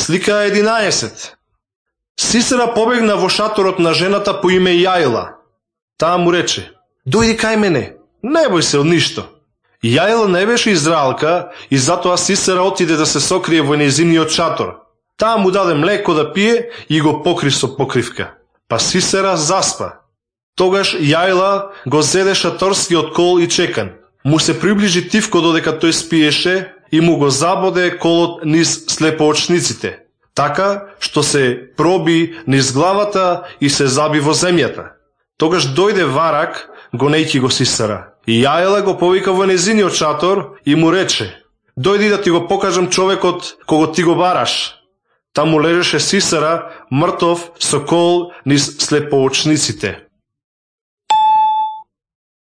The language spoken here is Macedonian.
Слика 11. Сисера побегна во шаторот на жената по име Јаила. Таа му рече: дојди кај мене, не бој се од ништо. Јаила не беше Израелка и затоа Сисера отиде да се сокрие во нејзиниот шатор. Таа му даде млеко да пие и го покри со покривка. Па Сисера заспа. Тогаш Јаила го зеде шаторскиот кол и чекан. Му се приближи тивко додека тој спиеше и му го забоде колот низ слепоочниците, така што се проби низ главата и се заби во земјата. Тогаш дојде варак, гонејќи го Сисера. И Јаила го повика во нејзиниот шатор и му рече: дојди да ти го покажам човекот кого ти го бараш. Таму лежеше Сисера, мртов, со кол низ слепоочниците.